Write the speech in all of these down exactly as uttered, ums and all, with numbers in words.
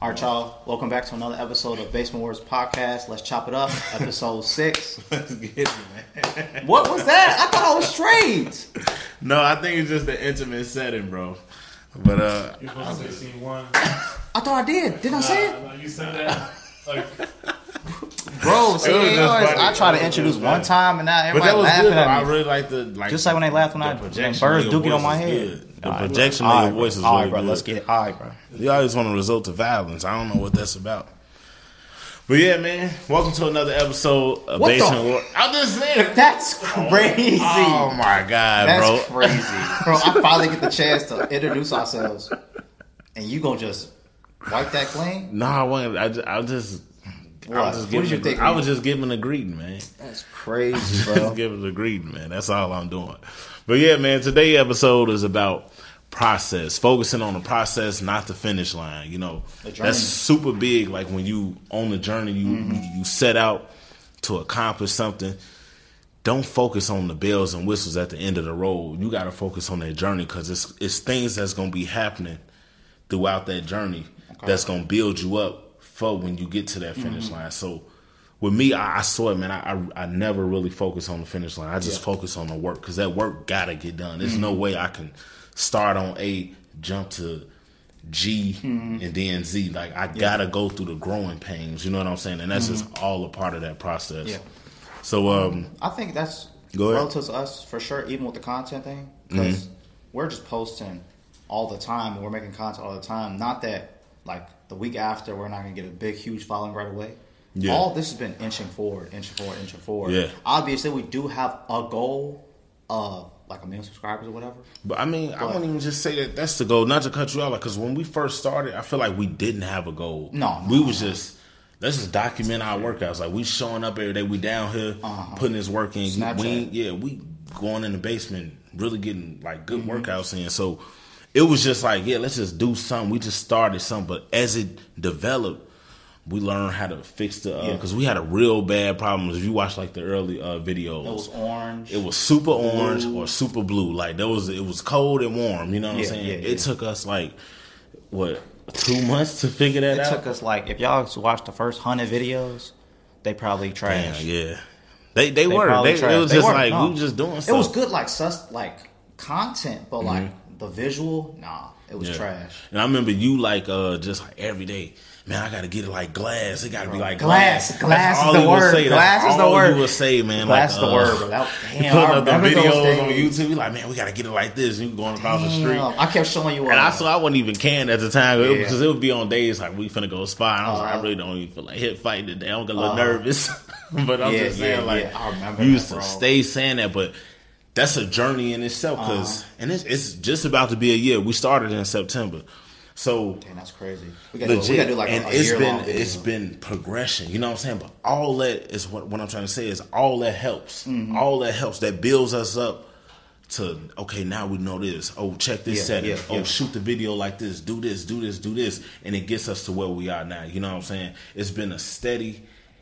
All right, y'all. Welcome back to another episode of Basement Wars Podcast. Let's chop it up. Episode six. Let's get it, man. What was that? I thought I was straight. No, I think it's just the intimate setting, bro. But uh, you're supposed to say scene one. I thought I did. Didn't I say it? No, you said that. Like, bro, see, It was just always, funny. I try to It was introduce just one funny. time and now but everybody that was laughing good. Though. I at me. really like the like. Just like when they laughed when the I projection when birds of your duking on voice my is head. good. The All right, projection bro. of All your right, voice bro. is All really right, bro. good. Let's get it. All right, bro. You always want to resort to violence. I don't know what that's about. But yeah, man. Welcome to another episode of What the Basement f- War. I'm just saying. That's crazy. Oh my god, That's bro. crazy. Bro, I finally get the chance to introduce ourselves. And you gonna just wipe that clean? No, I wasn't. I just, I just, I What? was just What giving. did you a- think? I was just giving a greeting, man. That's crazy, bro. Just giving a greeting, man. That's all I'm doing. But yeah, man. Today's episode is about process, focusing on the process, not the finish line. You know, The journey. that's super big. Like when you on the journey, you Mm-hmm. you set out to accomplish something. Don't focus on the bells and whistles at the end of the road. You got to focus on that journey because it's it's things that's gonna be happening throughout that journey that's gonna build you up for when you get to that finish Mm-hmm. line. So with me, I, I saw it, man. I, I I never really focus on the finish line. I just Yeah. focus on the work because that work gotta get done. There's no way I can start on A, jump to G, and then Z. Like I gotta go through the growing pains. You know what I'm saying? And that's just all a part of that process. Yeah. So um, I think that's Go ahead. relative to us for sure, even with the content thing, because we're just posting all the time and we're making content all the time. Not that like the week after we're not gonna get a big, huge following right away. Yeah. All this has been inching forward, inching forward, inching forward. Yeah. Obviously, we do have a goal of like a million subscribers or whatever. But I mean, I But- wouldn't even just say that that's the goal. Not to cut you out, because when we first started, I feel like we didn't have a goal. No, no, we was no. just let's just document our workouts. Like we showing up every day. We down here Uh-huh. putting this work in. Snapchat. We ain't- yeah, we going in the basement, really getting like good Mm-hmm. workouts in. So it was just like, yeah, let's just do something. We just started something, but as it developed, we learned how to fix the Yeah. because we had a real bad problem. If you watch like the early uh, videos, It was orange. it was super orange or super blue. Like there was, it was cold and warm. You know what I'm Yeah, saying? yeah, It yeah. took us like what two months to figure that It out. took us like if y'all watched the first hundred videos, they probably Damn, trash. yeah, they they, They were. probably They, trash. it was They just were, like no. we were just doing stuff. It was good, like sus, like content, but like the visual, nah, it was Yeah. trash. And I remember you like uh just like every day. Man, I gotta get it like glass. It gotta be like Glass. glass. Glass That's is all the you would word. say. That's Glass is the all word. you would say, man. Glass like, the uh, word, bro. That, You damn, putting I up the remember those videos on days. YouTube. You like, man, we gotta get it like this. You going across the street. Damn, I kept showing you. And uh, I saw I wasn't even canned at the time Yeah. because it would be on days like we finna go spy. And I was like, Uh-huh. I really don't even feel like hit fighting today. I'm getting a little Uh-huh. nervous, but I'm Yeah, just saying yeah, like yeah. I remember you that, used to bro. stay saying that, but that's a journey in itself. Cause Uh-huh. and it's it's just about to be a year. We started in September, so. Damn, that's crazy. We gotta, do, Legit. we gotta do like and a, a it's year been long video. it's been progression, you know what I'm saying? But all that is what what I'm trying to say is all that helps. Mm-hmm. All that helps. That builds us up to okay, now we know this. Oh, check this Yeah, setting. yeah, oh, yeah. shoot the video like this. Do this. Do this. Do this. And it gets us to where we are now. You know what I'm saying? It's been a steady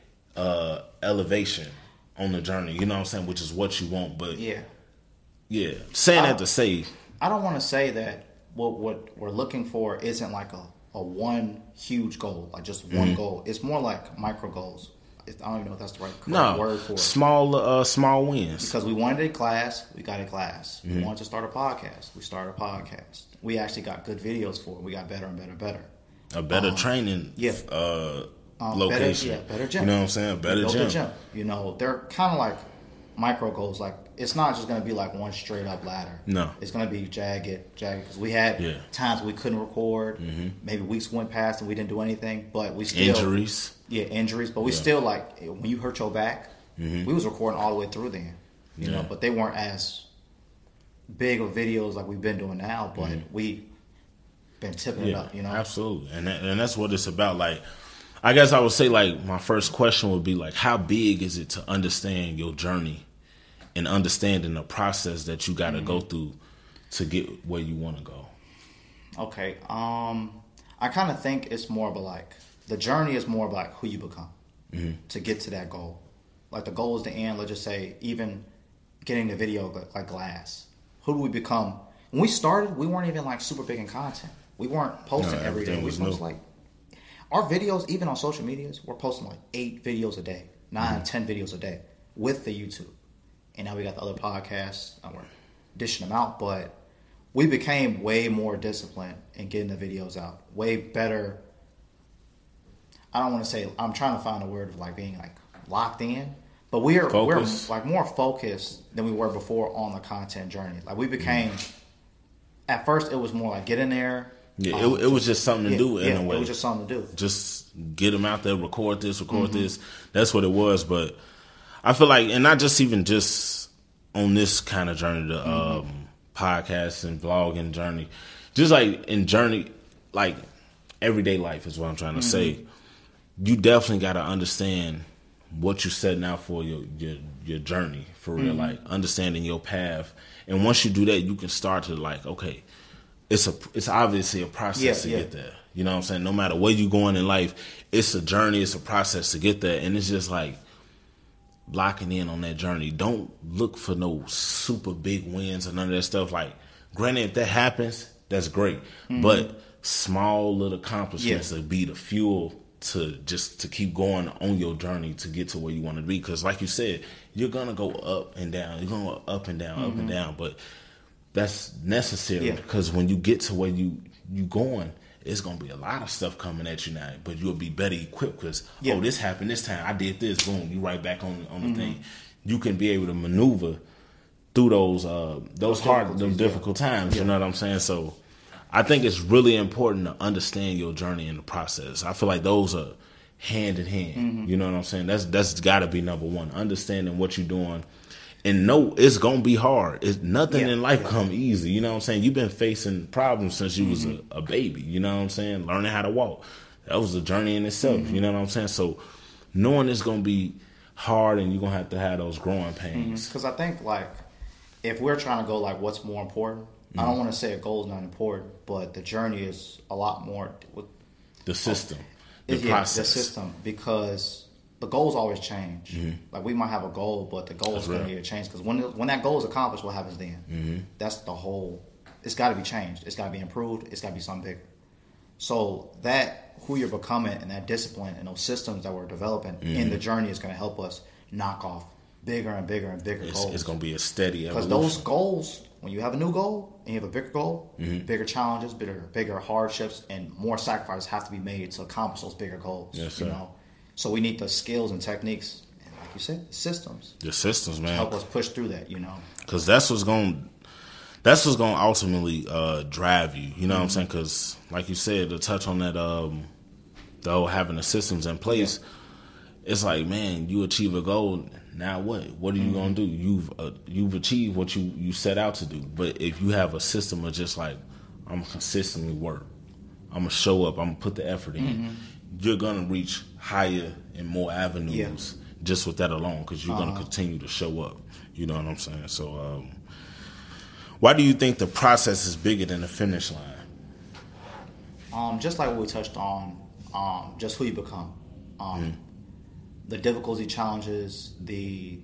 uh, elevation on the journey. You know what I'm saying? Which is what you want. But yeah, Yeah, saying I- that to say, I don't want to say that what what we're looking for isn't like a, a one huge goal, like just one Mm-hmm. goal. It's more like micro goals. It's, I don't even know if that's the right correct no word for it. small uh, small wins. Because we wanted a class, we got a class. Mm-hmm. We wanted to start a podcast, we started a podcast. We actually got good videos for it. We got better and better and better. A better training yeah. uh, Um, location. Better, yeah, better gym. You know what I'm saying? A better We built gym. a gym. You know, they're kind of like micro goals. Like it's not just going to be like one straight up ladder. No. It's going to be jagged, jagged. Because we had Yeah. times we couldn't record. Maybe weeks went past and we didn't do anything. But we still Injuries. Yeah, injuries. But we Yeah. still like when you hurt your back, we was recording all the way through then. You Yeah. know, but they weren't as big of videos like we've been doing now. But we been tipping it Yeah, up. You know, absolutely. And that, and that's what it's about. Like, I guess I would say, like, my first question would be, like, how big is it to understand your journey and understanding the process that you got to go through to get where you want to go? Okay. Um, I kind of think it's more of a like the journey is more of like who you become to get to that goal. Like the goal is the end. Let's just say even getting the video like, like Glass. Who do we become? When we started, we weren't even like super big in content. We weren't posting No, every day. everything We was was new. like our videos, even on social medias, we're posting like eight videos a day, nine, mm-hmm. ten videos a day with the YouTube. And now we got the other podcasts, and we're dishing them out. But we became way more disciplined in getting the videos out. Way better. I don't want to say, I'm trying to find a word of like being like locked in. But we're, we're like more focused than we were before on the content journey. Like we became, mm-hmm. at first it was more like get in there. Yeah, um, it, it was just something to yeah, do in yeah, a way. It was just something to do. Just get them out there, record this, record mm-hmm. this. That's what it was. But I feel like, and not just even just on this kind of journey, the mm-hmm. um, podcast and vlogging journey, just like in journey, like everyday life is what I'm trying to mm-hmm. say. You definitely got to understand what you're setting out for your your, your journey for real, mm-hmm. like understanding your path. And once you do that, you can start to like, okay, it's a it's obviously a process yeah, to yeah. get there. You know what I'm saying? No matter where you're going in life, it's a journey, it's a process to get there. And it's just like locking in on that journey. Don't look for no super big wins or none of that stuff. Like, granted, if that happens, that's great. Mm-hmm. But small little accomplishments yeah. will be the fuel to just to keep going on your journey to get to where you want to be. Because like you said, you're going to go up and down. You're going to go up and down, mm-hmm. up and down. But that's necessary because yeah. when you get to where you you going, it's going to be a lot of stuff coming at you now. But you'll be better equipped because, yeah. oh, this happened this time. I did this. Boom. You right back on, on the mm-hmm. thing. You can be able to maneuver through those uh, those hard, those difficult yeah. times. Yeah. You know what I'm saying? So I think it's really important to understand your journey in the process. I feel like those are hand in hand. Mm-hmm. You know what I'm saying? That's that's got to be number one. Understanding what you're doing, and know it's gonna be hard. It's nothing yeah. in life yeah. come easy. You know what I'm saying? You've been facing problems since you mm-hmm. was a, a baby. You know what I'm saying? Learning how to walk. That was a journey in itself. Mm-hmm. You know what I'm saying? So knowing it's gonna be hard, and you're gonna have to have those growing pains. Because mm-hmm. I think like if we're trying to go like what's more important. I don't want to say a goal is not important, but the journey is a lot more with the system, the yeah, process, the system, because the goals always change. Mm-hmm. Like we might have a goal, but the goal is going to change because when when that goal is accomplished, what happens then? Mm-hmm. That's the whole. It's got to be changed. It's got to be improved. It's got to be something bigger. So that who you're becoming and that discipline and those systems that we're developing mm-hmm. in the journey is going to help us knock off bigger and bigger and bigger it's, goals. It's going to be a steady evolution. Because those goals. When you have a new goal and you have a bigger goal, mm-hmm. bigger challenges, bigger bigger hardships, and more sacrifices have to be made to accomplish those bigger goals. Yes, sir. You know, so we need the skills and techniques, and like you said, the systems. The systems, man, to help us push through that. You know, because that's what's going, that's what's going to ultimately uh, drive you. You know mm-hmm. what I'm saying? Because, like you said, to touch on that, um, the whole having the systems in place, yeah. it's like, man, you achieve a goal. Now what? What are you mm-hmm. gonna do? You've uh, you've achieved what you, you set out to do. But if you have a system of just like, I'm gonna consistently work, I'm gonna show up, I'm gonna put the effort in, mm-hmm. you're gonna reach higher and more avenues yeah. just with that alone because you're uh-huh. gonna continue to show up. You know what I'm saying? So, um, why do you think the process is bigger than the finish line? Um, just like what we touched on, um, just who you become. Um, mm-hmm. The difficulty, challenges, the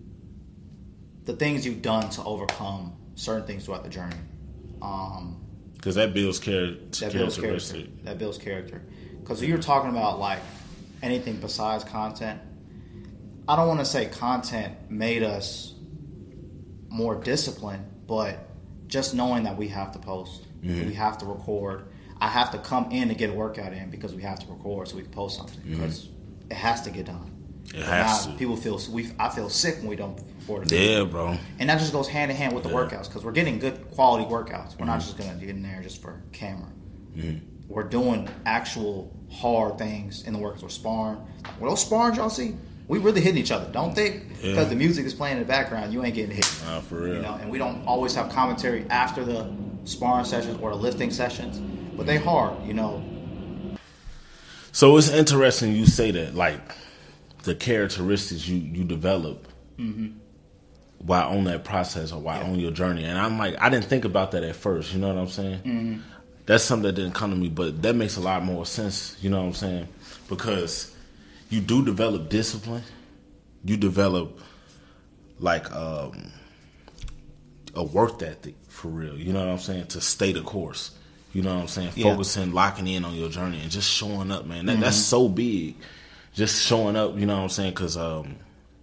the things you've done to overcome certain things throughout the journey. Um, because that builds character. That builds character. That builds character. Because you're talking about like anything besides content. I don't want to say content made us more disciplined, but just knowing that we have to post, mm-hmm. we have to record. I have to come in to get a workout in because we have to record so we can post something because mm-hmm. it has to get done. It has now, to. People feel we. I feel sick when we don't record it. Yeah, bro. And that just goes hand in hand with the yeah. workouts because we're getting good quality workouts. We're mm-hmm. not just gonna get in there just for camera. Mm-hmm. We're doing actual hard things in the workouts. We're sparring. Well, those sparring y'all see, we really hitting each other. Don't think because yeah. the music is playing in the background, you ain't getting hit. Nah, for real. You know, and we don't always have commentary after the sparring sessions or the lifting sessions, but they hard. You know. So it's interesting you say that, like. The characteristics you, you develop mm-hmm. while on that process or while yeah. on your journey. And I'm like, I didn't think about that at first. You know what I'm saying? Mm-hmm. That's something that didn't come to me, but that makes a lot more sense. You know what I'm saying? Because you do develop discipline. You develop like um, a work ethic for real. You know what I'm saying? To stay the course. You know what I'm saying? Yeah. Focusing, locking in on your journey, and just showing up, man. That, mm-hmm. That's so big. Just showing up, you know what I'm saying? Because um,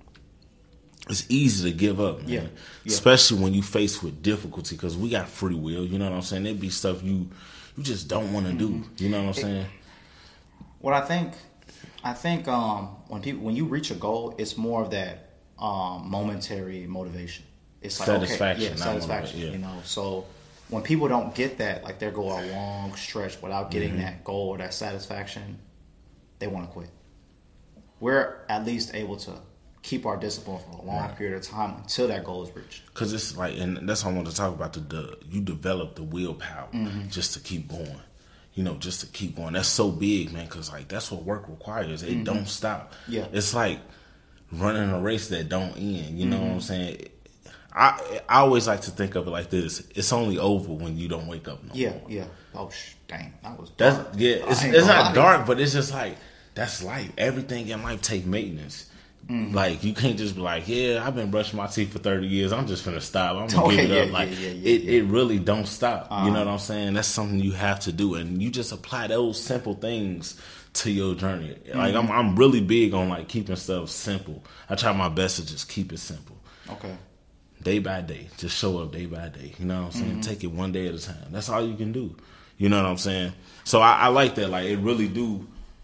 it's easy to give up, man. Yeah. Yeah. Especially when you face with difficulty, because we got free will. You know what I'm saying? There'd be stuff you you just don't want to mm-hmm. do. You know what I'm saying? What I think, I think um, when people when you reach a goal, it's more of that um, momentary motivation. It's like satisfaction, okay, yeah, satisfaction. Yeah. You know, so when people don't get that, like they go a long stretch without getting mm-hmm. that goal or that satisfaction, they want to quit. We're at least able to keep our discipline for a long right. period of time until that goal is reached. Because it's like, and that's what I want to talk about. The, the you develop the willpower mm-hmm. just to keep going. You know, just to keep going. That's so big, man. Because like that's what work requires. It mm-hmm. don't stop. Yeah, it's like running a race that don't end. You know mm-hmm. what I'm saying? I I always like to think of it like this: it's only over when you don't wake up no yeah, more. Yeah, yeah. Oh, sh- dang, that was dark. That's, yeah, it's, it's not dark, but it's just like that's life. Everything in life take maintenance. Mm-hmm. Like you can't just be like, yeah, I've been brushing my teeth for thirty years. I'm just finna stop. I'm gonna okay, give it yeah, up. Like yeah, yeah, yeah, it, yeah. it really don't stop. Uh-huh. You know what I'm saying? That's something you have to do, and you just apply those simple things to your journey. Mm-hmm. Like I'm, I'm really big on like keeping stuff simple. I try my best to just keep it simple. Okay. Day by day, just show up day by day. You know what I'm saying? Mm-hmm. Take it one day at a time. That's all you can do. You know what I'm saying? So I, I like that. Like it really do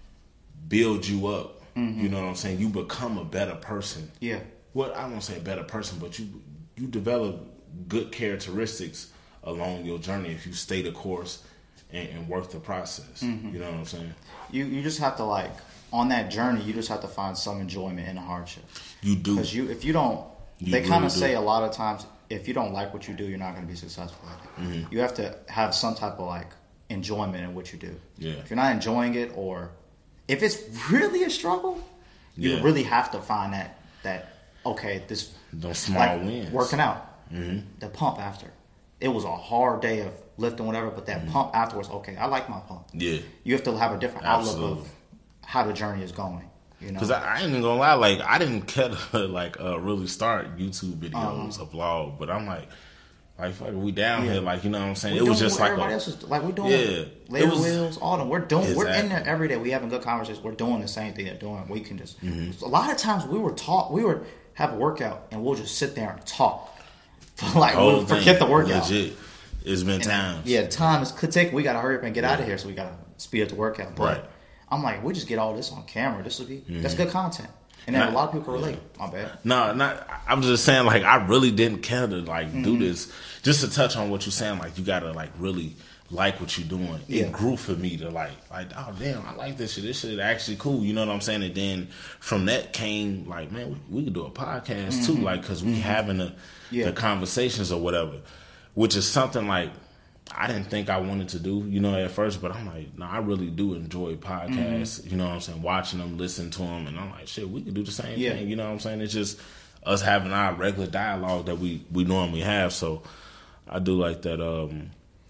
build you up. Mm-hmm. You know what I'm saying? You become a better person. Yeah. Well, I won't say a better person, but you you develop good characteristics along your journey if you stay the course and, and work the process. Mm-hmm. You know what I'm saying? You you just have to like on that journey. You just have to find some enjoyment in the hardship. You do because you if you don't. You they kind of really say do. a lot of times if you don't like what you do, you're not going to be successful at it. Mm-hmm. You have to have some type of like enjoyment in what you do. Yeah. If you're not enjoying it, or if it's really a struggle, you yeah. really have to find that that okay, this those small like wins. Working out, mm-hmm. the pump after. It was a hard day of lifting, whatever, but that mm-hmm. pump afterwards, okay, I like my pump. Yeah. You have to have a different Absolutely. outlook of how the journey is going. You know? Because I, I ain't even gonna lie, like I didn't care to like uh, really start YouTube videos, uh-huh. a vlog, but I'm like, like fuck, we down yeah. here, like you know what I'm saying. We it was just like everybody a, else is like we're doing. Yeah, labor was, wheels, all them. We're doing. Exactly. We're in there every day. We having good conversations. We're doing the same thing they're doing. We can just. Mm-hmm. A lot of times we were taught. We would have a workout and we'll just sit there and talk. like we'll forget the workout. Legit. It's been and, times. Yeah, time is could take. We gotta hurry up and get yeah. out of here, so we gotta speed up the workout. But right. I'm like, we just get all this on camera. This will be mm-hmm. that's good content. And Not, then a lot of people can relate. My bad. No, not. I'm just saying, like, I really didn't care to like mm-hmm. do this. Just to touch on what you're saying, like, you gotta like really like what you're doing. Yeah. It grew for me to like, like, oh damn, I like this shit. This shit actually cool. You know what I'm saying? And then from that came like, man, we, we could do a podcast mm-hmm. too, like, cause we mm-hmm. having the yeah. the conversations or whatever, which is something like I didn't think I wanted to do, you know, at first, but I'm like, no, I really do enjoy podcasts, mm-hmm. you know what I'm saying, watching them, listening to them, and I'm like, shit, we could do the same yeah. thing, you know what I'm saying? It's just us having our regular dialogue that we, we normally have, so I do like that. Um,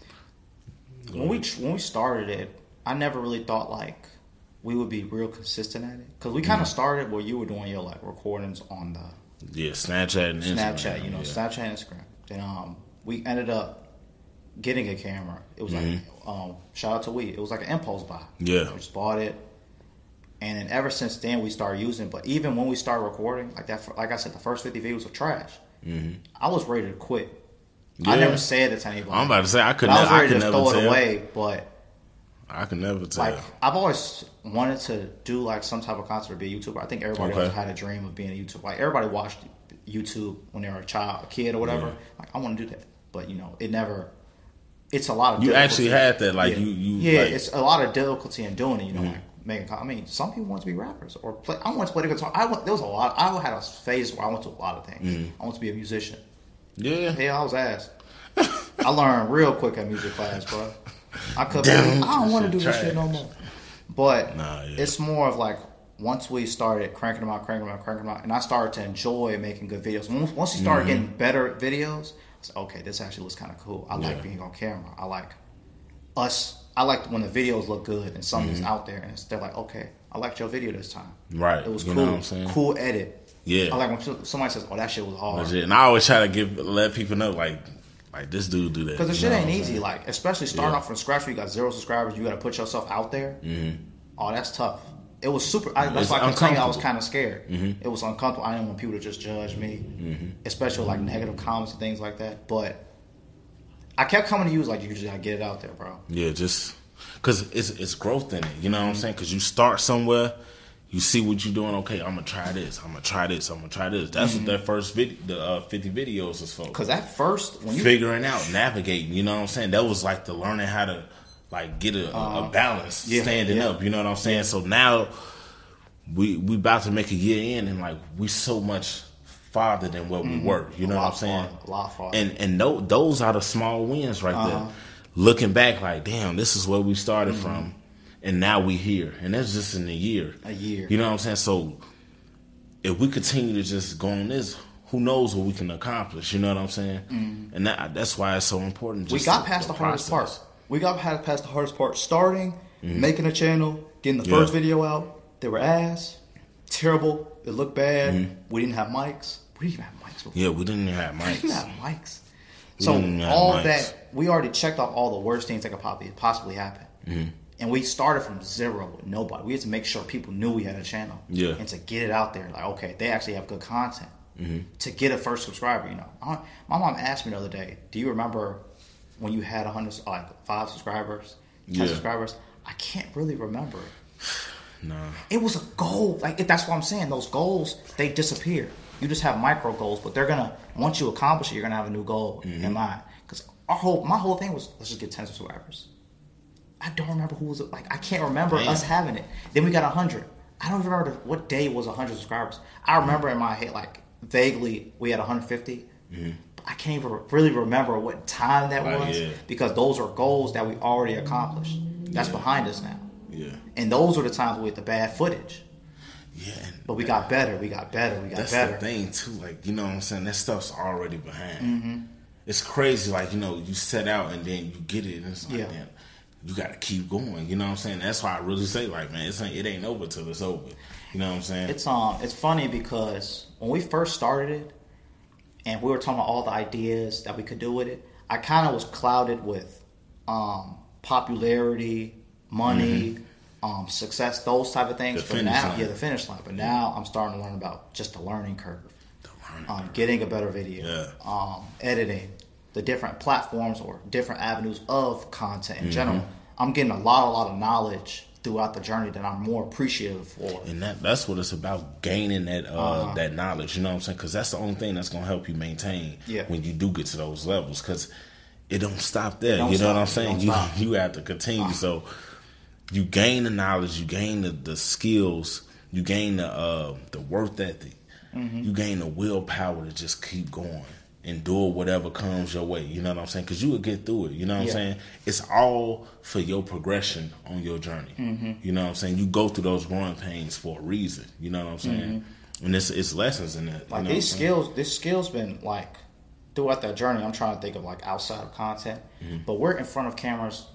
when we when we started it, I never really thought, like, we would be real consistent at it, because we kind of mm-hmm. started where you were doing your, like, recordings on the... Yeah, Snapchat and Instagram. Snapchat, you know, yeah. Snapchat and Instagram. Then um, we ended up getting a camera. It was mm-hmm. like um, shout out to we. It was like an impulse buy. Yeah, we just bought it, and then ever since then we started using it. But even when we started recording, like that, like I said, the first fifty videos were trash. Mm-hmm. I was ready to quit. Yeah. I never said it to anybody. I'm about to say I could. I was ne- ready I could to never throw tell. it away, but I can never tell. Like I've always wanted to do like some type of content or be a YouTuber. I think everybody okay. else had a dream of being a YouTuber. Like everybody watched YouTube when they were a child, a kid, or whatever. Yeah. Like I want to do that, but you know, it never. It's a lot of you difficulty. actually had that, like yeah. you, you, yeah. like, it's a lot of difficulty in doing it. You know, mm-hmm. like making. I mean, some people want to be rappers or play. I want to play the guitar. I went, there was a lot. I had a phase where I went to a lot of things. Mm-hmm. I want to be a musician. Yeah, yeah, I was ass. I learned real quick at music class, bro. I could. Damn, I don't want to do this shit no more. But nah, yeah. it's more of like once we started cranking them out, cranking them out, cranking them out, and I started to enjoy making good videos. Once, once we started mm-hmm. getting better videos, I said, okay, this actually looks kind of cool. I yeah. like being on camera. I like us. I like when the videos look good and something's mm-hmm. out there, and it's, they're like, okay, I liked your video this time. Right. It was you cool. Know what I'm saying? Cool edit. Yeah. I like when somebody says, oh, that shit was hard. Legit. And I always try to give let people know, like, Like this dude do that because the you shit know ain't what I'm easy. saying? Like especially starting Yeah. off from scratch, where you got zero subscribers, you got to put yourself out there. Mm-hmm. Oh, that's tough. It was super. I, that's It's why I kept saying I was uncomfortable. kind of scared. Mm-hmm. It was uncomfortable. I didn't want people to just judge me, Mm-hmm. especially like negative comments and things like that. But I kept coming to you like, you just gotta get it out there, bro. Yeah, just because it's it's growth in it. You know what I'm saying? Because you start somewhere, you see what you're doing. Okay, I'm gonna try this. I'm gonna try this. I'm gonna try this. That's Mm-hmm. what that first video, the uh, fifty videos is for. Because at first, when you Figuring out, navigating. You know what I'm saying? That was like the learning how to like get a, a balance, yeah, standing yeah. up. You know what I'm saying? So now we we about to make a year in, and like we so much farther than what we were. You know A what lot I'm saying? farther, a lot farther. And and no, those are the small wins right there. Looking back, like damn, this is where we started from, and now we here, and that's just in a year. A year. You know what I'm saying? So if we continue to just go on this, who knows what we can accomplish? You know what I'm saying? And that, that's why it's so important. we Just got past the, hardest part. process. We got past, past the hardest part. Starting, making a channel, getting the Yeah. first video out. They were ass, terrible. It looked bad. We didn't have mics. We didn't even have mics before. Yeah, we didn't even have We didn't mics. have mics. We So didn't have all mics. that, we already checked off all the worst things that could possibly, possibly happen. Mm-hmm. And we started from zero with nobody. We had to make sure people knew we had a channel. Yeah. And to get it out there, like, okay, they actually have good content. Mm-hmm. To get a first subscriber, you know. I, my mom asked me the other day, do you remember when you had one hundred, like five subscribers, ten Yeah. subscribers? I can't really remember it. No. It was a goal. Like it, that's what I'm saying. Those goals, they disappear. You just have micro goals, but they're gonna once you accomplish it, you're gonna have a new goal Mm-hmm. in mind. Because our whole, my whole thing was let's just get ten subscribers. I don't remember who was it. Like I can't remember Man. us having it. Then we got a hundred. I don't even remember the, what day was a hundred subscribers. I remember in my head like vaguely we had one hundred fifty. But I can't even really remember what time that Right, was yeah. because those are goals that we already accomplished. That's behind us now. Yeah. And those are the times with the bad footage. Yeah. And But we got better. We got better. We got that's better. the thing too. Like you know what I'm saying? That stuff's already behind. Mm-hmm. It's crazy. Like you know, you set out and then you get it, and it's like Yeah. damn, you got to keep going. You know what I'm saying? That's why I really say like, man, it's ain't, it ain't over till it's over. You know what I'm saying? It's um, it's funny because when we first started it, and we were talking about all the ideas that we could do with it, I kind of was clouded with um, popularity, money, um, success, those type of things. The But finish now, line. yeah, the finish line. But now I'm starting to learn about just the learning curve, The learning um, getting a better video, Yeah. um, editing, the different platforms or different avenues of content Mm-hmm. in general. I'm getting a lot, a lot of knowledge throughout the journey that I'm more appreciative for. And that that's what it's about, gaining that uh, Uh-huh. that knowledge. You know what I'm saying? Because that's the only thing that's gonna help you maintain Yeah. when you do get to those levels. Because it don't stop there. Don't you know what stop. I'm saying? Don't You stop. Uh-huh. you have to continue. So you gain the knowledge, you gain the, the skills, you gain the uh, the work ethic, Mm-hmm. you gain the willpower to just keep going. Endure whatever comes your way. You know what I'm saying? Because you will get through it. You know what I'm Yeah. saying? It's all for your progression on your journey. Mm-hmm. You know what I'm saying? You go through those growing pains for a reason. You know what I'm saying? And it's it's lessons in that. Mm-hmm. Like you know these what I'm saying? skills, this skills been like throughout that journey. I'm trying to think of like outside of content, but we're in front of cameras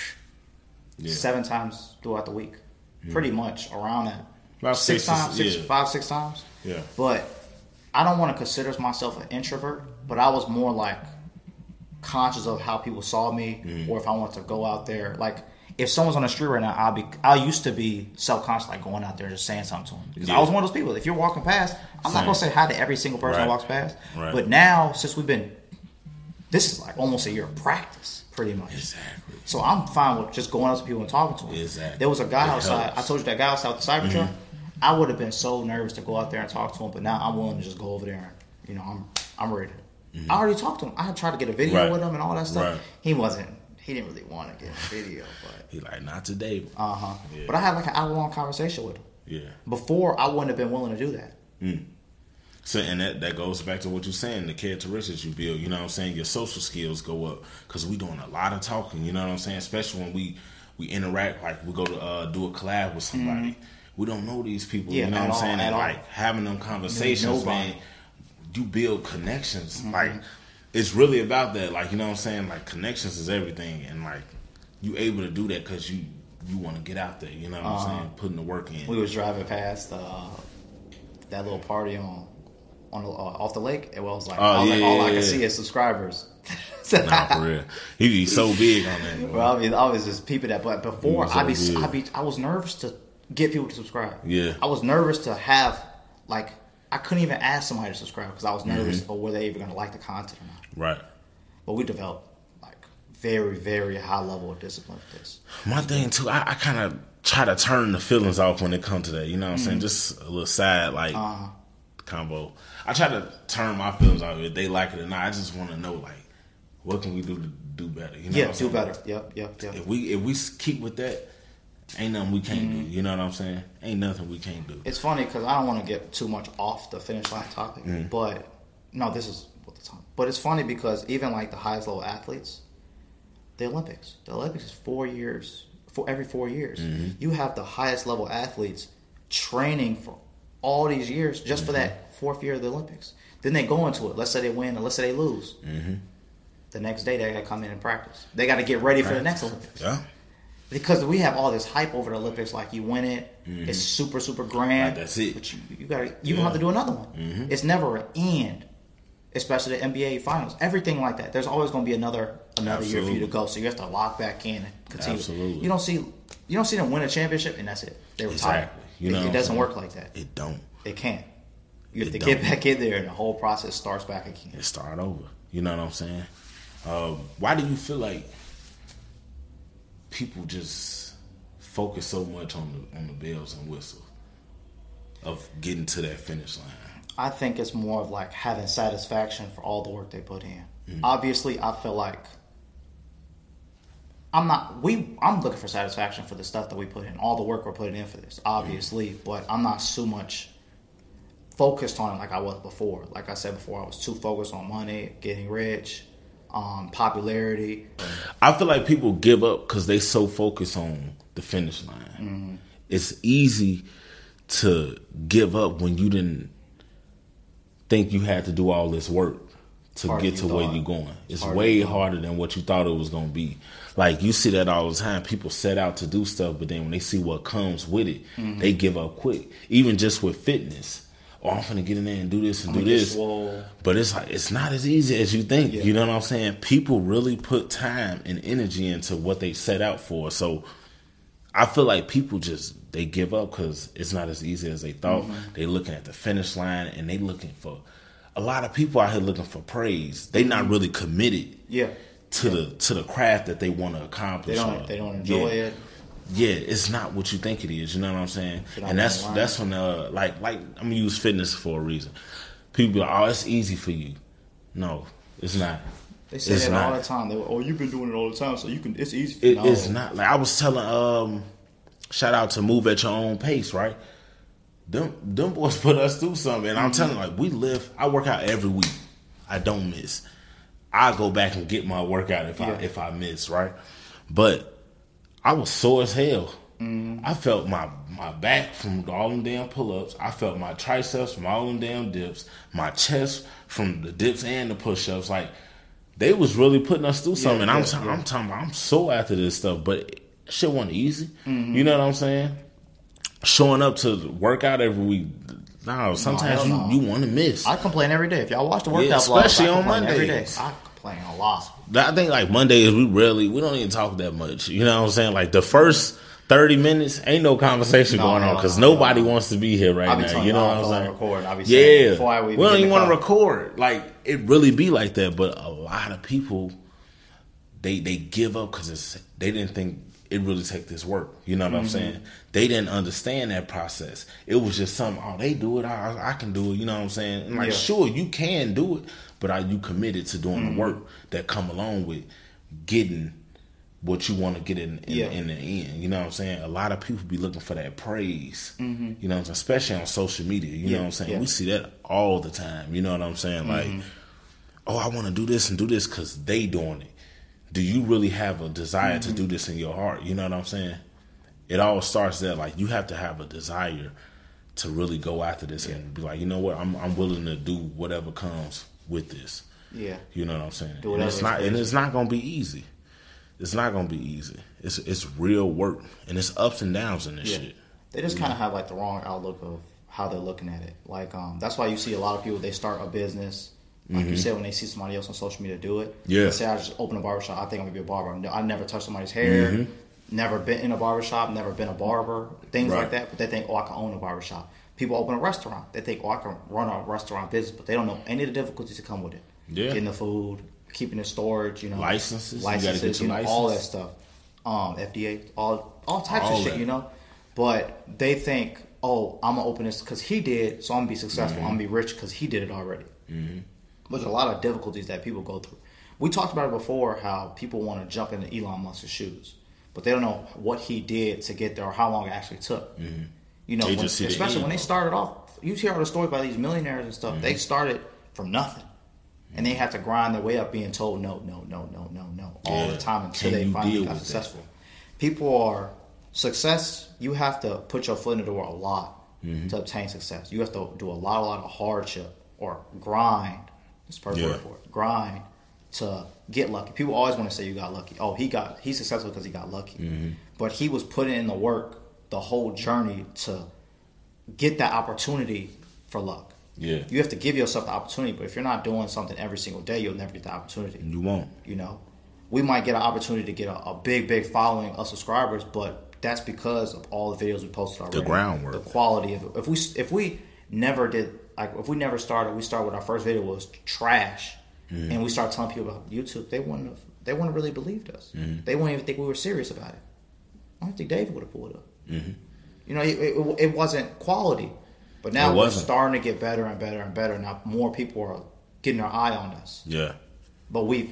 Yeah. seven times throughout the week, pretty much around that. About six six to- times, six, yeah. five, six times. Yeah. But I don't want to consider myself an introvert, but I was more like conscious of how people saw me, Mm-hmm. or if I wanted to go out there. Like if someone's on the street right now, I'll be. I used to be self conscious, like going out there and just saying something to them because I Yeah. was one of those people. If you're walking past, I'm not Same. gonna say hi to every single person Right. that walks past. Right. But now, since we've been, this is like almost a year of practice, pretty much. Exactly. So I'm fine with just going up to people and talking to them. Exactly. There was a guy It outside. helps. I told you that guy outside with the Cybertruck. I would have been so nervous to go out there and talk to him, but now I'm willing to just go over there and, you know, I'm I'm ready. I already talked to him. I had tried to get a video Right. with him and all that stuff. Right. He wasn't. He didn't really want to get a video, but He like, not today. uh huh. Yeah. But I had like an hour long conversation with him. Yeah. Before, I wouldn't have been willing to do that. So, and that, that goes back to what you're saying, the characteristics you build. You know what I'm saying? Your social skills go up because we doing a lot of talking. You know what I'm saying? Especially when we we interact, like we go to uh, do a collab with somebody. We don't know these people. Yeah, you know at what I'm all, saying? at And all. like having them conversations, Nobody. man. You build connections. Mm-hmm. Like it's really about that. Like you know what I'm saying? Like connections is everything, and like you able to do that because you you want to get out there. You know what Uh-huh. I'm saying? Putting the work in. We was driving past uh, that little party on on the, uh, off the lake. It was like, Oh, I was yeah, like all yeah, I yeah. could see is subscribers. Nah, for real. He be so big on that. Bro. Well, I mean, I was just peeping that, but before so I be, big. I be, I was nervous to get people to subscribe. Yeah. I was nervous to have like I couldn't even ask somebody to subscribe because I was nervous Mm-hmm. or were they even going to like the content or not. Right. But we developed like very, very high level of discipline for this. My thing too, I, I kind of try to turn the feelings off when it comes to that. You know what I'm saying? Just a little sad like Uh-huh. combo. I try to turn my feelings off if they like it or not. I just want to know like what can we do to do better. You know Yeah, what I'm do saying? better. Yep, yep, yep. If we if we keep with that, ain't nothing we can't Mm-hmm. do. You know what I'm saying? Ain't nothing we can't do. It's funny because I don't want to get too much off the finish line topic, Mm. but no, this is what the time. But it's funny because even like the highest level athletes, the Olympics, the Olympics is four years for every four years. Mm-hmm. You have the highest level athletes training for all these years just for Mm-hmm. that fourth year of the Olympics. Then they go into it. Let's say they win, and let's say they lose. Mm-hmm. The next day they got to come in and practice. They got to get ready for the next Olympics. Yeah. Because we have all this hype over the Olympics, like you win it, it's super super grand. Like, that's it. But you, you got to you Yeah. have to do another one. Mhm. It's never an end, especially the N B A finals. Everything like that. There's always going to be another another year for you to Absolutely. go. So you have to lock back in and continue. Absolutely. You don't see you don't see them win a championship and that's it. They retire. Exactly. You know it, what it I'm doesn't saying? work like that. It don't. It can't. You have It to get don't. back in there, and the whole process starts back again. It start over. You know what I'm saying? Um, why do you feel like people just focus so much on the on the bells and whistles of getting to that finish line? I think it's more of like having satisfaction for all the work they put in. Mm-hmm. Obviously, I feel like I'm not. We I'm looking for satisfaction for the stuff that we put in, all the work we're putting in for this. Obviously, Mm-hmm. but I'm not so much focused on it like I was before. Like I said before, I was too focused on money, getting rich, um, popularity. I feel like people give up because they so focused on the finish line. Mm-hmm. It's easy to give up when you didn't think you had to do all this work to Harder get than to you where thought. you're going. It's Harder way than you thought. harder than what you thought it was going to be. Like, you see that all the time. People set out to do stuff, but then when they see what comes with it, Mm-hmm. they give up quick. Even just with fitness. Oh, I'm finna get in there and do this and I'm do gonna get this. swole. But it's like, it's not as easy as you think. Yeah. You know what I'm saying? People really put time and energy into what they set out for. So I feel like people just, they give up because it's not as easy as they thought. Mm-hmm. They looking at the finish line and they looking for, a lot of people out here looking for praise. They not really committed Yeah, to the to the craft that they want to they accomplish. don't or- they don't enjoy yeah. it. Yeah, it's not what you think it is. You know what I'm saying? Get on And that's that line. that's when uh like like I'm gonna use fitness for a reason. People be like, oh, it's easy for you. No, it's not. They say It's that not. all the time. They were, oh, you've been doing it all the time, so you can. It's easy. For you. It, It's not. Like I was telling um shout out to Move at Your Own Pace, right? Them them boys put us through something, and I'm Mm-hmm. telling you, like we live. I work out every week. I don't miss. I go back and get my workout if I Yeah. if I miss, right? But I was sore as hell. Mm-hmm. I felt my my back from all them damn pull ups. I felt my triceps from all them damn dips. My chest from the dips and the push ups. Like they was really putting us through something. and I'm yeah, ta- yeah. I'm talking. About, I'm so after this stuff, but shit wasn't easy. Mm-hmm. You know what I'm saying? Showing up to work out every week. No, sometimes hell no. you, you want to miss. I complain every day. If y'all watch the Yeah, workout vlogs, especially I on complain every day. Mondays. I complain a lot. I think like Mondays we rarely we don't even talk that much. You know what I'm saying? Like the first thirty minutes ain't no conversation No, going on no, because no, nobody no. wants to be here right I be now. telling You know y'all what I'm before I saying? record, I be saying, Yeah, before I we even don't get in even the want to car. record. Like it really be like that. But a lot of people they they give up because it's they didn't think it really take this work. You know what Mm-hmm. I'm saying? They didn't understand that process. It was just something. Oh, they do it. I, I can do it. You know what I'm saying? And like, Yeah. sure, you can do it, but are you committed to doing Mm-hmm. the work that come along with getting what you want to get in in, Yeah. in the end? You know what I'm saying? A lot of people be looking for that praise. Mm-hmm. You know what I'm saying? Especially on social media. You Yeah, know what I'm saying? yeah. We see that all the time. You know what I'm saying? Like, oh, I want to do this and do this because they doing it. Do you really have a desire to do this in your heart? You know what I'm saying? It all starts there. Like you have to have a desire to really go after this and be like, you know what? I'm I'm willing to do whatever comes with this. Yeah. You know what I'm saying? Do And whatever it's it's not and crazy. it's not gonna be easy. It's not gonna be easy. It's it's real work and it's ups and downs in this Yeah. shit. They just kind of have like the wrong outlook of how they're looking at it. Like um, that's why you see a lot of people they start a business, Like Mm-hmm. you said, when they see somebody else on social media do it, Yeah. they say, I just open a barbershop. I think I'm going to be a barber. No, I never touched somebody's hair, Mm-hmm. never been in a barbershop, never been a barber, things Right. like that. But they think, oh, I can own a barbershop. People open a restaurant. They think, oh, I can run a restaurant business, but they don't know any of the difficulties that come with it. Yeah. Getting the food, keeping the storage, you know. Licenses. You gotta Licenses, get you your know, all that license. stuff. Um, F D A, all all types All of shit, that. you know. But they think, oh, I'm gonna open this because he did, so I'm gonna be successful. Mm-hmm. I'm gonna be rich because he did it already. Mm-hmm. But there's a lot of difficulties that people go through. We talked about it before, how people want to jump into Elon Musk's shoes, but they don't know what he did to get there or how long it actually took. Mm-hmm. You know, They when, just see the especially end, when they though. started off. You hear all the stories about these millionaires and stuff. Mm-hmm. They started from nothing, and they had to grind their way up, being told no, no, no, no, no, no all Yeah. the time until Can they you finally deal got with that? successful. People are success. You have to put your foot in the door a lot Mm-hmm. to obtain success. You have to do a lot, a lot of hardship or grind. That's the perfect Yeah. word for it. Grind to get lucky. People always want to say you got lucky. Oh, he got he's successful because he got lucky. Mm-hmm. But he was putting in the work the whole journey to get that opportunity for luck. Yeah. You have to give yourself the opportunity, but if you're not doing something every single day, you'll never get the opportunity. You won't. You know, we might get an opportunity to get a, a big, big following of subscribers, but that's because of all the videos we posted already. The groundwork. The quality of it. If we if we never did, like, if we never started, we started with our first video was trash, Mm-hmm. and we started telling people about YouTube, they wouldn't have, they wouldn't have really believed us. Mm-hmm. They wouldn't even think we were serious about it. I don't think David would have pulled up. Mm-hmm. You know, it, it, it wasn't quality, but now It we're wasn't. starting to get better and better and better. Now more people are getting their eye on us. Yeah. But we've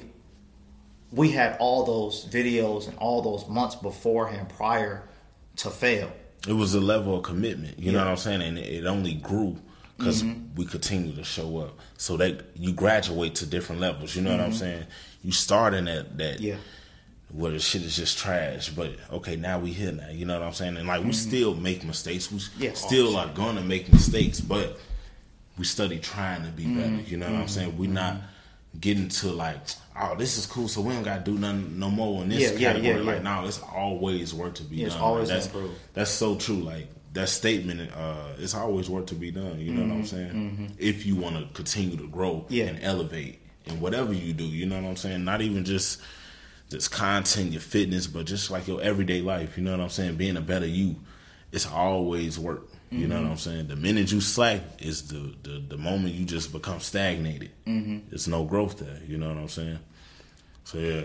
we had all those videos and all those months beforehand prior to fail. It was a level of commitment. You know Yeah. what I'm saying? And it, it only grew because Mm-hmm. we continue to show up. So that you graduate to different levels. You know what I'm Mm-hmm. saying? You starting at that. Yeah. Where the shit is just trash, but okay, now we here now. You know what I'm saying? And like we still make mistakes. We Mm-hmm. Yeah. still Oh, are gonna make mistakes, but we study trying to be Mm-hmm. better. You know what I'm saying? We're not getting to like, oh, this is cool, so we don't gotta do nothing no more in this Yeah, yeah, category. yeah, Like, yeah. no, it's always work to be Yeah, it's done. always Like, that's, improve. that's so true. Like that statement, uh, it's always work to be done. You know what I'm saying? If you want to continue to grow Mm-hmm. Yeah. and elevate in whatever you do, you know what I'm saying? Not even just just content, your fitness, but just like your everyday life. You know what I'm saying? Being a better you, it's always work. You Mm-hmm. know what I'm saying? The minute you slack is the the, the moment you just become stagnated. Mm-hmm. There's no growth there. You know what I'm saying? So yeah.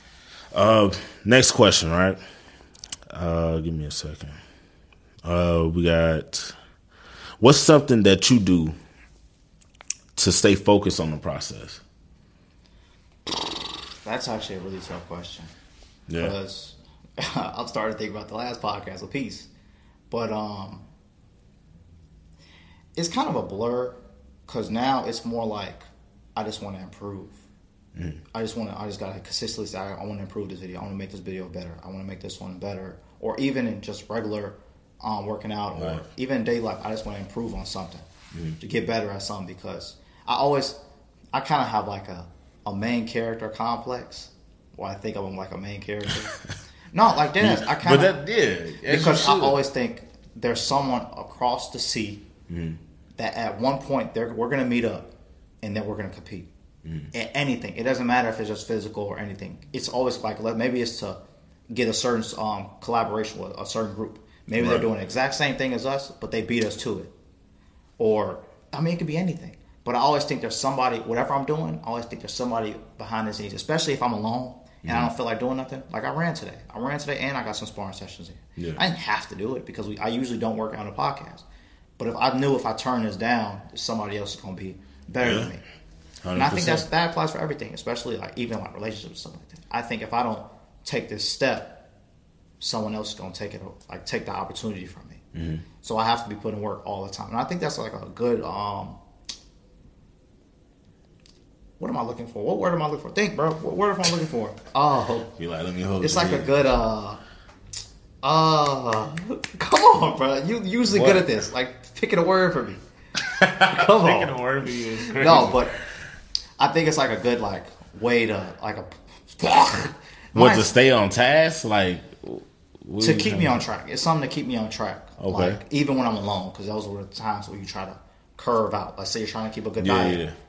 Uh, next question, right? Uh, give me a second. Uh, we got, what's something that you do to stay focused on the process? That's actually a really tough question. Yeah. Because I'm starting to think about the last podcast with Peace. But um, it's kind of a blur because now it's more like I just want to improve. Mm. I just want to, I just got to consistently say, I, I want to improve this video. I want to make this video better. I want to make this one better. Or even in just regular um, working out or Right. even in daily life, I just want to improve on something Mm. to get better at something because I always, I kind of have like a, a main character complex where I think of him like a main character. No, like that. I kind But of, that, yeah. as because you I should. always think there's someone across the sea Mm. that at one point they're, we're going to meet up and then we're going to compete Mm. at anything. It doesn't matter if it's just physical or anything. It's always like let- maybe it's to get a certain um, collaboration with a certain group. Maybe Right. they're doing the exact same thing as us, but they beat us to it. Or I mean, it could be anything. But I always think there's somebody. Whatever I'm doing, I always think there's somebody behind the scenes. Especially if I'm alone and I don't feel like doing nothing. Like I ran today. I ran today, and I got some sparring sessions in. Yeah. I didn't have to do it because we, I usually don't work out a podcast. But if I knew if I turn this down, somebody else is going to be better Yeah. than me. one hundred And I think that's percent. that applies for everything, especially like even like relationships and stuff like that. I think if I don't take this step, someone else is gonna take it, like take the opportunity from me. Mm-hmm. So I have to be putting work all the time, and I think that's like a good. um What am I looking for? What word am I looking for? Think, bro. What word am I looking for? Oh, Be like, let me hold it's your like a head. good. uh uh Come on, bro. You usually What? good at this. Like picking a word for me. Come on. Picking a word for you is crazy. No, but I think it's like a good like way to like a What, Mine's- to stay on task? Like, what to do you keep think? me on track. It's something to keep me on track. Okay. Like even when I'm alone, because those were the times where you try to curve out. Let's say you're trying to keep a good Yeah, diet. yeah.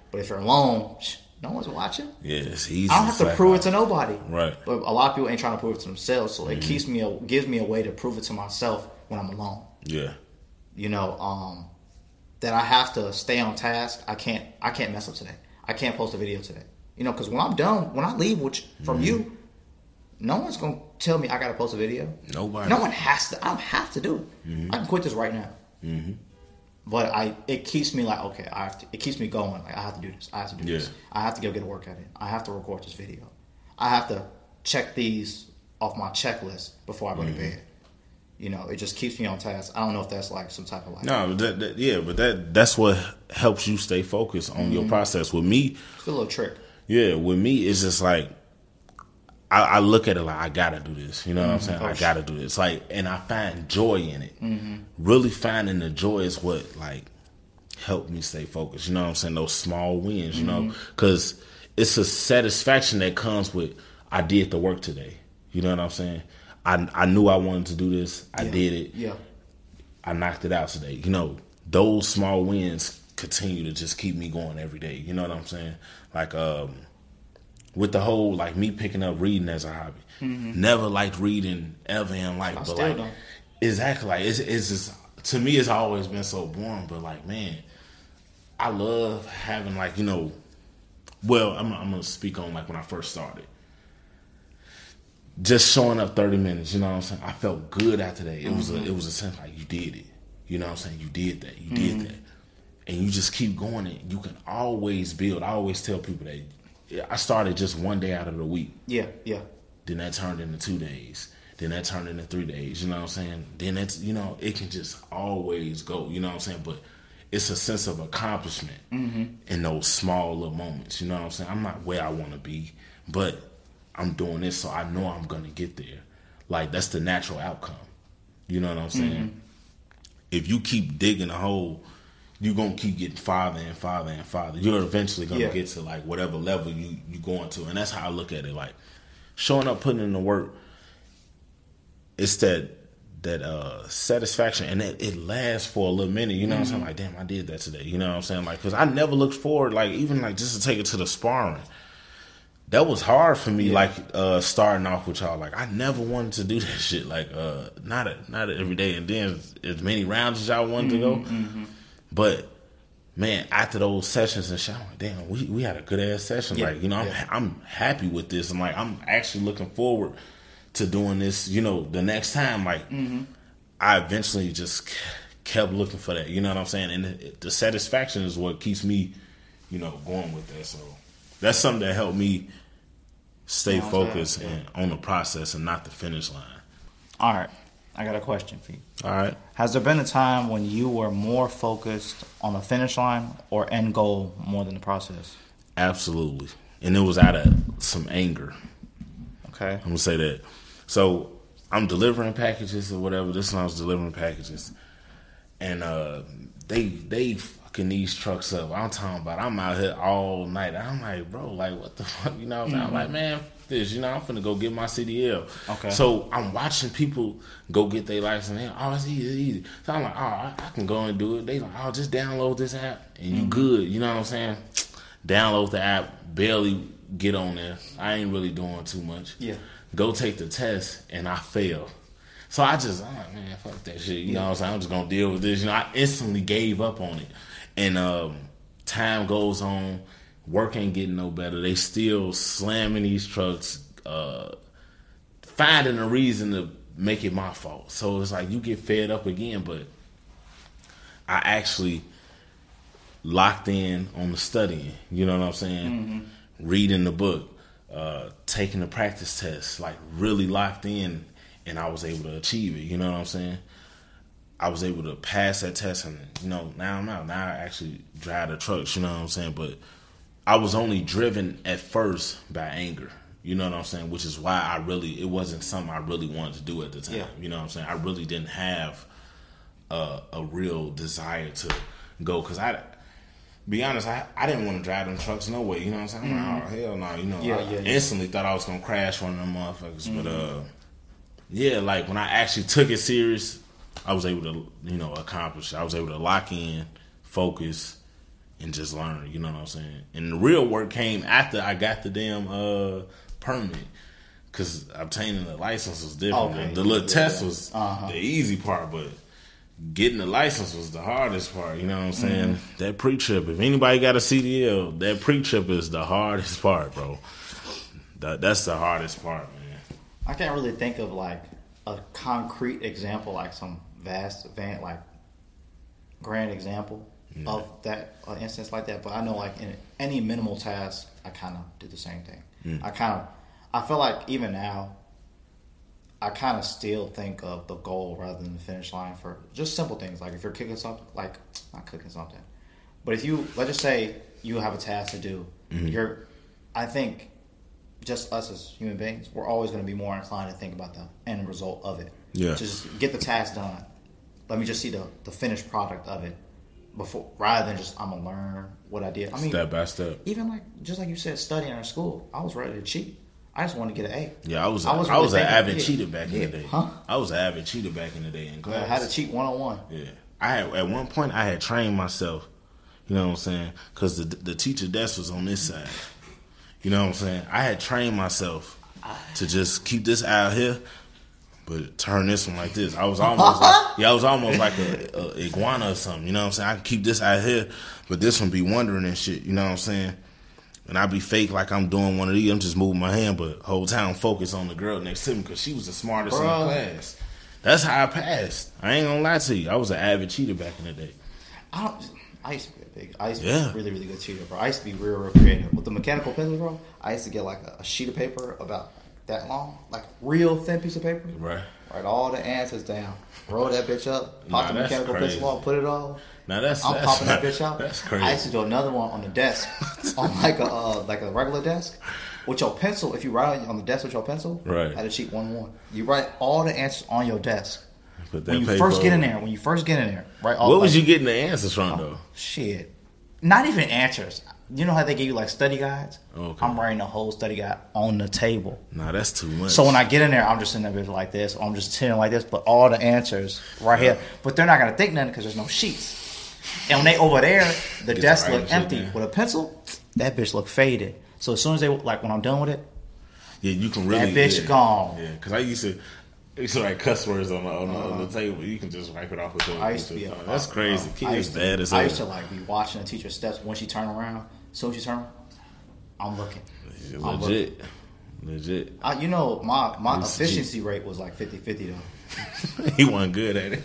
But if you're alone, no one's watching. Yeah, it's easy. I don't have to prove it to nobody. Right. But a lot of people ain't trying to prove it to themselves, so it mm-hmm. keeps me, a, gives me a way to prove it to myself when I'm alone. Yeah. You know, um, that I have to stay on task. I can't, I can't mess up today. I can't post a video today. You know, because when I'm done, when I leave which, from mm-hmm. you, no one's gonna tell me I gotta post a video. Nobody. No one has to. I don't have to do it. Mm-hmm. I can quit this right now. Mm-hmm. But I, it keeps me like, okay, I have to. It keeps me going. Like I have to do this. I have to do yeah. this. I have to go get a workout in. I have to record this video. I have to check these off my checklist before I go mm-hmm. to bed. You know, it just keeps me on task. I don't know if that's like some type of like no, that, that, yeah, but that that's what helps you stay focused on mm-hmm. your process. With me, it's a little trick. Yeah, with me, it's just like I, I look at it like I gotta do this. You know what mm-hmm. I'm saying? Oh, I gotta do this. Like, and I find joy in it. Mm-hmm. Really finding the joy is what like helped me stay focused. You know what I'm saying? Those small wins. You mm-hmm. know, because it's a satisfaction that comes with I did the work today. You know what I'm saying? I I knew I wanted to do this. I yeah. did it. Yeah. I knocked it out today. You know, those small wins continue to just keep me going every day. You know what I'm saying? Like um, with the whole like me picking up reading as a hobby. Mm-hmm. Never liked reading ever in life, I but still like don't. exactly like it's it's just to me it's always been so boring. But like man, I love having like you know, well I'm I'm gonna speak on like when I first started. Just showing up thirty minutes, you know what I'm saying? I felt good after that. It mm-hmm. was a, it was a sense like you did it. You know what I'm saying? You did that. You mm-hmm. did that. And you just keep going and you can always build. I always tell people that I started just one day out of the week. Yeah, yeah. Then that turned into two days. Then that turned into three days. You know what I'm saying? Then that's, you know, it can just always go. You know what I'm saying? But it's a sense of accomplishment mm-hmm. in those small little moments. You know what I'm saying? I'm not where I want to be, but I'm doing this, so I know I'm going to get there. Like, that's the natural outcome. You know what I'm saying? Mm-hmm. If you keep digging a hole, you're going to keep getting farther and farther and farther. You're eventually going to yeah. get to, like, whatever level you, you're going to. And that's how I look at it. Like, showing up, putting in the work, it's that that uh, satisfaction. And it, it lasts for a little minute. You know mm-hmm. what I'm saying? Like, damn, I did that today. You know what I'm saying? Like, because I never looked forward, like, even, like, just to take it to the sparring. That was hard for me, yeah. like uh, starting off with y'all. Like I never wanted to do that shit. Like uh, not a, not every day, and then as many rounds as y'all wanted mm-hmm, to go. Mm-hmm. But man, after those sessions and shit, I'm like, damn, we we had a good ass session. Yeah. Like you know, I'm yeah. I'm happy with this. I'm like, I'm actually looking forward to doing this. You know, the next time. Like mm-hmm. I eventually just kept looking for that. You know what I'm saying? And the, the satisfaction is what keeps me, you know, going with that. So. That's something that helped me stay no, focused yeah. and on the process and not the finish line. All right. I got a question for you. All right. Has there been a time when you were more focused on the finish line or end goal more than the process? Absolutely. And it was out of some anger. Okay. I'm going to say that. So I'm delivering packages or whatever. This one I was delivering packages. And uh, they they... these trucks up. I'm talking about I'm out here all night. I'm like, bro, like what the fuck? You know what I'm saying? Mm-hmm. I'm like, man, this, you know, I'm finna go get my C D L. Okay. So I'm watching people go get their license. And, oh, it's easy, easy. So I'm like, oh, I, I can go and do it. They like, oh, just download this app and you mm-hmm. good. You know what I'm saying? Download the app, barely get on there. I ain't really doing too much. Yeah. Go take the test and I fail. So I just, I'm like, man, fuck that shit. You yeah. know what I'm saying? I'm just gonna deal with this. You know, I instantly gave up on it. And um, time goes on, work ain't getting no better. They still slamming these trucks, uh, finding a reason to make it my fault. So it's like you get fed up again, but I actually locked in on the studying. You know what I'm saying? Mm-hmm. Reading the book, uh, taking the practice test, like really locked in, and I was able to achieve it. You know what I'm saying? I was able to pass that test, and you know, now I'm out. Now I actually drive the trucks, you know what I'm saying? But I was only driven at first by anger, you know what I'm saying? Which is why I really, it wasn't something I really wanted to do at the time, yeah. you know what I'm saying? I really didn't have a, a real desire to go, because I, be honest, I, I didn't want to drive them trucks no way, you know what I'm saying? I'm like, oh, hell no, you know, yeah, I yeah, instantly yeah. thought I was going to crash one of them motherfuckers, mm-hmm. but uh, yeah, like when I actually took it serious, I was able to, you know, accomplish. I was able to lock in, focus, and just learn. You know what I'm saying? And the real work came after I got the damn uh, permit. Because obtaining the license was different. Okay. The little Yeah, test yeah. was Uh-huh. the easy part, but getting the license was the hardest part. You know what I'm saying? Mm-hmm. That pre-trip, if anybody got a C D L, that pre-trip is the hardest part, bro. That, that's the hardest part, man. I can't really think of like a concrete example, like some vast event, like grand example Mm. of that uh, instance like that. But I know, like in any minimal task, I kind of did the same thing. Mm. I kind of, I feel like even now, I kind of still think of the goal rather than the finish line for just simple things. Like if you're cooking something, like not cooking something, but if you, let's just say you have a task to do, Mm-hmm. you're, I think, just us as human beings, we're always going to be more inclined to think about the end result of it. Yeah. Just get the task done. Let me just see the, the finished product of it before, rather than just I'm gonna learn what I did. I mean, Step by step. even like just like you said, studying in school, I was ready to cheat. I just wanted to get an A. Yeah, I was. A, I I was was, really an thinking, avid yeah, cheater back yeah, in the day. huh? I was an avid cheater back in the day in class. I had to cheat one on one. Yeah, I had at one point I had trained myself. You know what I'm saying? Because the the teacher desk was on this side. You know what I'm saying? I had trained myself to just keep this out here, but turn this one like this. I was almost like, yeah, I was almost like a, a iguana or something. You know what I'm saying? I can keep this out here, but this one be wondering and shit. You know what I'm saying? And I be fake like I'm doing one of these. I'm just moving my hand, but whole time focus on the girl next to me because she was the smartest Bruh. in the class. That's how I passed. I ain't gonna lie to you. I was an avid cheater back in the day. I don't. I used to be a big. I used to Yeah. be a really, really good cheater, bro. I used to be real, real creative with the mechanical pencil, bro. I used to get like a, a sheet of paper about that long, like real thin piece of paper. Right. Write all the answers down. Roll that bitch up. Nah, Pop the that's mechanical crazy. pencil on. Put it on. Now that's I'm that's, popping that bitch out. That's crazy. I used to do another one on the desk, on like a uh, like a regular desk, with your pencil. If you write on the desk with your pencil, Right. I had to cheat one one. You write all the answers on your desk. Put that When you paper first get in over. there, when you first get in there, right? All What was like- you getting the answers from though? Shit. Not even answers. You know how they give you like study guides? Okay. I'm writing the whole study guide on the table. Nah, that's too much. So when I get in there, I'm just sitting there like this, or I'm just sitting like this, but all the answers right here. But they're not going to think nothing because there's no sheets. And when they over there, the Get desk the look right empty. shit there. With a pencil, that bitch look faded. So as soon as they, like when I'm done with it, yeah, you can really that bitch yeah, gone. Yeah, because I used to. I used to write cuss words on the, on, the, on the table. You can just wipe it off with your. I used to with be your a, tongue. That's crazy. I Kids used to, bad as I hell. used to like be watching the teacher's steps when she turn around. As soon as she turn around, I'm looking. I'm looking. Legit, legit. I, you know, my, my It's efficiency rate was like fifty-fifty though. He wasn't good at it.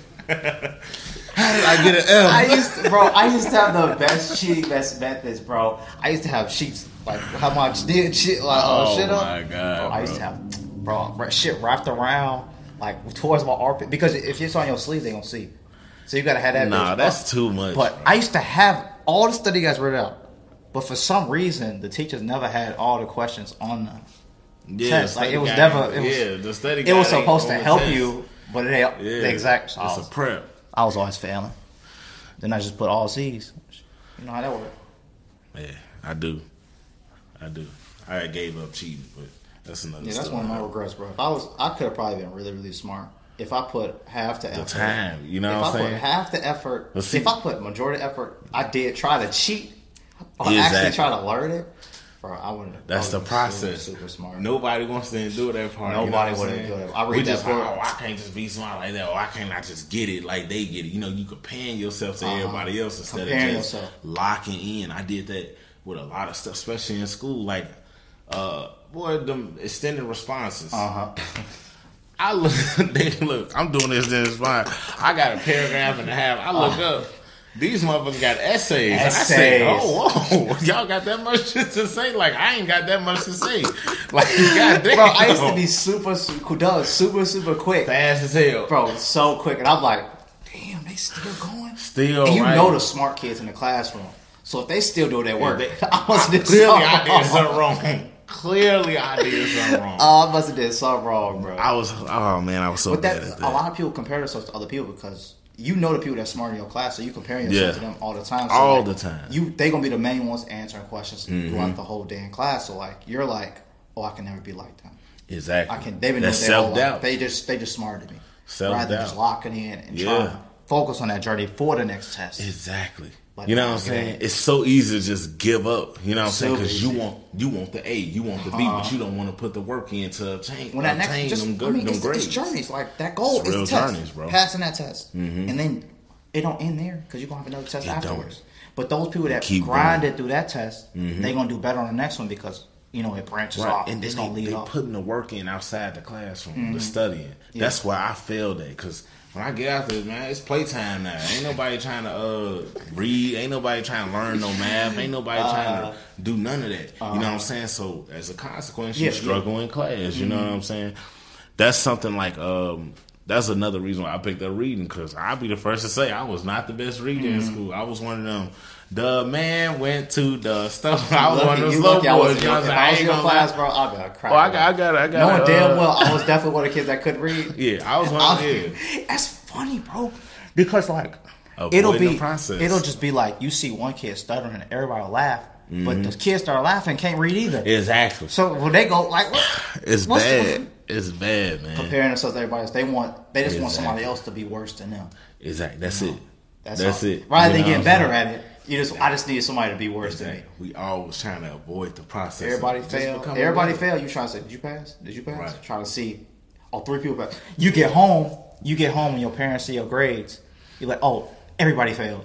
How did I get an L? I used to, bro, I used to have the best cheating best methods, bro. I used to have sheets like how much did shit like uh, Oh shit up. my God, bro, I used bro. to have bro ra- shit wrapped around like towards my armpit because if it's on your sleeve they gonna see. So you gotta have that. Nah, bitch that's up. too much. But bro. I used to have all the study guides written out, but for some reason the teachers never had all the questions on the yeah, test. Like study it was guide never. ain't- It was, yeah, the study. it was guide ain't supposed to on the help test. you, but it ain't Yeah, the exact. I It's was, a prep. I was always failing. Then I just put all C's. You know how that works. Yeah, I do. I do. I gave up cheating, but that's another. Yeah, that's story. one of my regrets, bro. If I was, I could have probably been really, really smart. If I put half the, The effort, time, you know if what I I'm saying? put half the effort, Let's see. if I put majority effort, I did try to cheat or Exactly. actually try to learn it, bro. I wouldn't. That's I the would've been process. Super, super smart. Nobody wants to endure that part. Nobody you know what I'm wanna saying? endure that. I read we that just part. go, oh, I can't just be smart like that. Or I can't I just get it like they get it. You know, you comparing yourself to Uh-huh. everybody else instead Comparing of just yourself. locking in. I did that with a lot of stuff, especially in school. Like, uh, boy, them extended responses. Uh huh. I look, they look. I'm doing this. Then it's fine. I got a paragraph and a half. I look up. These motherfuckers got essays. I say, Essays. oh, whoa, y'all got that much shit to say? Like I ain't got that much to say. Like goddamn, Bro, I used to be super, super, dog, super, super quick, fast as hell, bro, so quick, and I'm like, damn, they still going. Still, And you right? know the smart kids in the classroom. So if they still do their work, they- I must have did Clearly, something I did something wrong. wrong. Clearly, I did something wrong. Oh, I must have did something wrong, bro. I was, oh man, I was so But bad that at a that. lot of people compare themselves to other people because you know the people that's smart in your class, so you comparing yourself Yeah. to them all the time. So All like, the time. You they gonna be the main ones answering questions Mm-hmm. throughout the whole day in class. So like you're like, oh, I can never be like them. Exactly. I can. They've been doing That's their whole self life. doubt. They just they just smarter than me. Self-doubt. Rather than just locking in and Yeah. trying to focus on that journey for the next test. Exactly. Like, You know what I'm saying? It's so easy to just give up. You know what I'm saying? So Because you easy. want you want the A, you want the B, Uh-huh. but you don't want to put the work in to obtain, When that next, obtain just, them, I good, mean, them it's, grades. it's journeys. Like that goal It's is real the test. journeys, bro. Passing that test, Mhm. and then it don't end there because you're gonna have another test It afterwards. don't. But those people that Keep grinded through that test, Mhm. they gonna do better on the next one because you know it branches Right, off. and it's then gonna they, lead they off. putting the work in outside the classroom, Mhm. the studying. Yeah. That's why I failed at, because when I get out there, man, it's playtime now. Ain't nobody trying to uh, read. Ain't nobody trying to learn no math. Ain't nobody trying Uh, to do none of that. uh, you know what I'm saying? So as a consequence, you Yeah, struggle in class. You know what I'm saying? That's something like um, that's another reason why I picked up reading, because I'll be the first to say I was not the best reader in school. I was one of them. The man went to the stuff. I was Lucky, one of those you slow lucky I was boys. in You know your, what I'm if saying? I was ain't in your gonna lie. class, bro, I'd be crying. Oh, I got, I got, I got. Knowing uh, damn well I was definitely one of the kids that couldn't read. Yeah, I was one. I- Yeah, That's funny, bro. Because like Avoiding it'll be, the process. it'll just be like you see one kid stuttering and everybody will laugh, Mm-hmm. but the kids start laughing can't read either. exactly. So when they go like, what? It's what's bad. It's bad, man. comparing themselves to everybody else, they want they just want Exactly. somebody else to be worse than them. Exactly. That's it. That's, That's all. it. Rather You than know getting what better I'm at it, you just I just needed somebody to be worse than me. Exactly. We always trying to avoid the process. Everybody Just fail. become Everybody aware. fail. You trying to say, did you pass? Did you pass? Right. Trying to see, oh, three people pass. You get home. You get home and your parents see your grades. You're like, oh, everybody failed.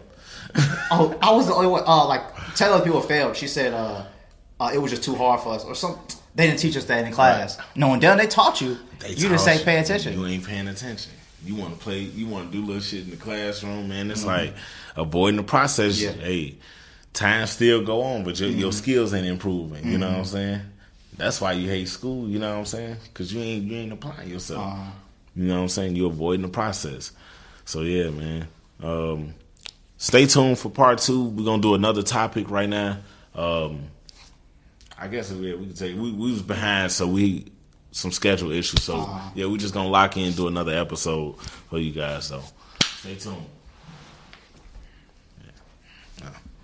oh, I was the only one. Uh, like tell other people failed. She said, uh, uh, it was just too hard for us, or some. They didn't teach us that in class. Right. No, and then they taught you. They you just taught say pay attention. You ain't paying attention. You want to play. You want to do little shit in the classroom, man. It's Mm-hmm. like avoiding the process. Yeah. Hey, time still go on, but your, your skills ain't improving. You know Mm-hmm. what I'm saying? That's why you hate school. You know what I'm saying? Because you ain't you ain't applying yourself. Uh-huh. You know what I'm saying? You're avoiding the process. So yeah, man. Um, stay tuned for part two. We're gonna do another topic right now. Um, I guess yeah, we could say we, we was behind, so we some schedule issues. So Uh-huh. yeah, we just gonna lock in and do another episode for you guys. So stay tuned. Yeah. Uh.